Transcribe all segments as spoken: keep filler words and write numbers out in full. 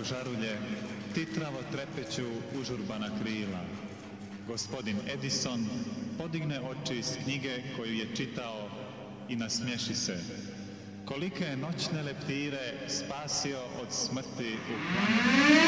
žarulje, titravo trepeću užurbana krila. Gospodin Edison podigne oči iz knjige koju je čitao i nasmiješi se. Kolike je noćne leptire spasio od smrti u planu.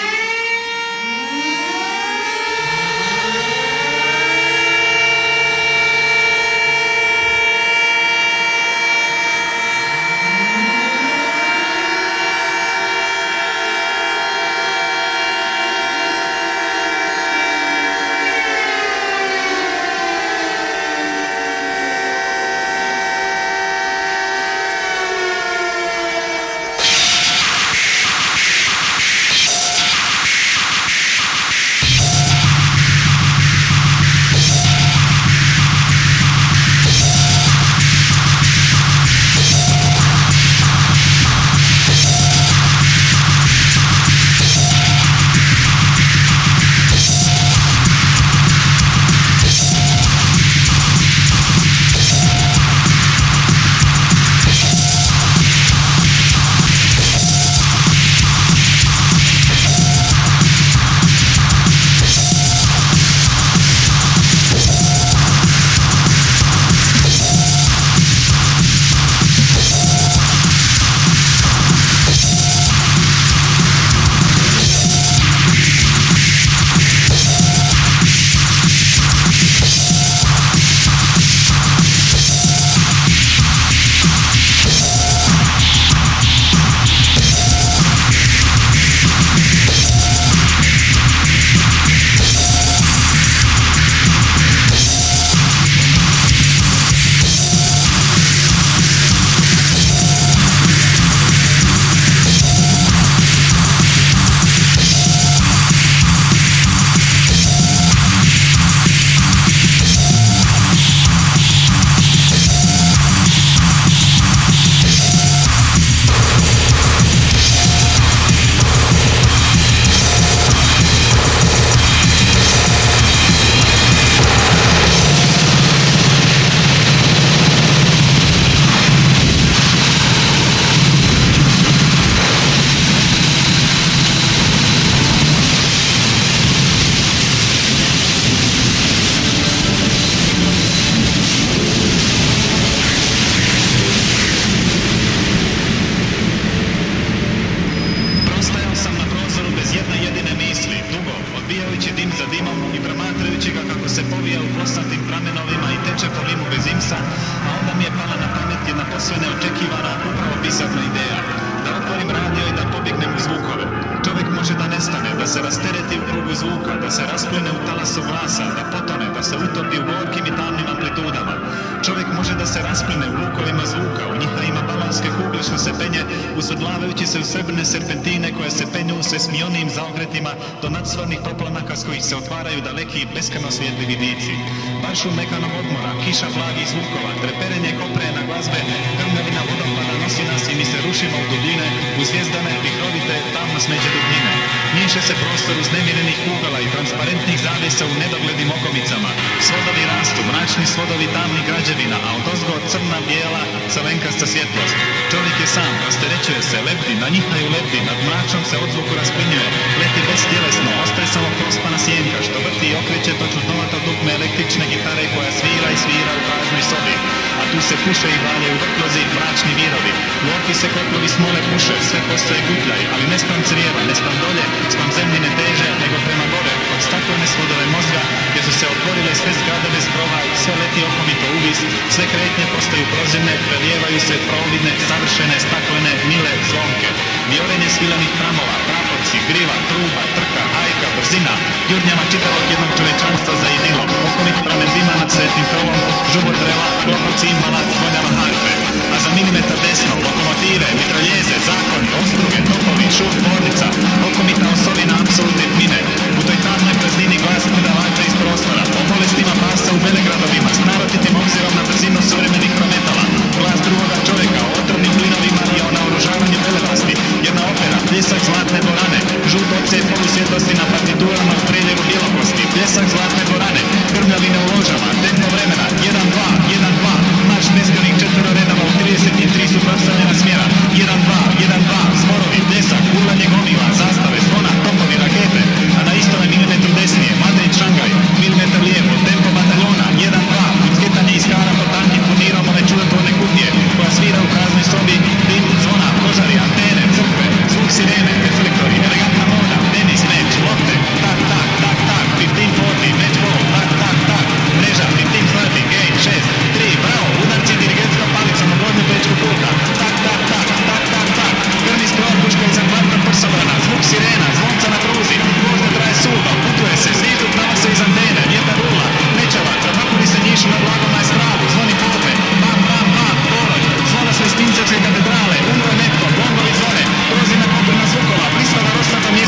Do nadsvornih toplanaka s kojih se otvaraju daleki i beskreno svijetli vidici. Baš u mekanog odmora, kiša blagih zvukova, treperenje koprena glazbe, grmljavina vodopada nosi nas i mi se rušimo u dubine, u zvijezdane, vihrovite, tamno smeđe dubine. Miješa se prostor uznemirenih kugala i transparentnih zavjesa u nedoglednim okomicama. Svodovi rastu, mračni svodovi tamnih građevina, a odozgo crna, bijela, crvenkasta svjetlost. Čovjek je sam, rasterećuje se, lebdi, na njihaju lebdi, nad mračom se odzvuku rasplinjuje, leti bestjelesno, ostaje samo prospana sjenka, što vrti i okreće to čudnovato dugme električne gitare koja svira i svira u pražnoj sobi. A tu se puše i valjaju vrtlozi i mračni virovi. U oki se kotlovi smole puše, sve postoje gutljaj, ali ne spram crijeva, ne spram dolje, spram zemljine teže, nego prema gore, od staklene svodove mozga, gdje su se otvorile sve zgrade bez krova, sve leti okomito uvis, sve kretnje postaju prozirne, prelijevaju se providne, savršene, staklene, mile, zvonke. Viorenje svilanih tramova, praporci, griva, truba, trka, hajka, brzina, jurnjava čitavog jednog čovječanstva za idilom, okomit pramen dima nad svetnim krovom, žubor drela, klopot cimbala, zvonjava harfe. A za milimetar desno, lokomotive, mitraljeze, zakoni, ostruge, topovi, šum, tvornica, okomita osovina apsolutne tmine. U toj tamnoj praznini glas predavača iz prostora, o bolestima pasa u velegradovima, s naročitim obzirom na brzinu suvremenih prometala, glas drugoga čovjeka, o otrovnim plinovima i o naoružavanju velevlasti, jedna opera, pljesak zlatne dvorane, žut oce polusvjetlosti na partiturama u preljevu bjelokosti, pljesak zlatne dvorane, grmljavine u ložama, tempo vremena, jedan dva, jedan dva, marš neskrnih četvroredova u trideset tri suprotstavljena smjera, jedan dva, jedan dva, zborovi, pljesak, urlanje gomila, zastav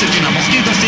desetina, moskito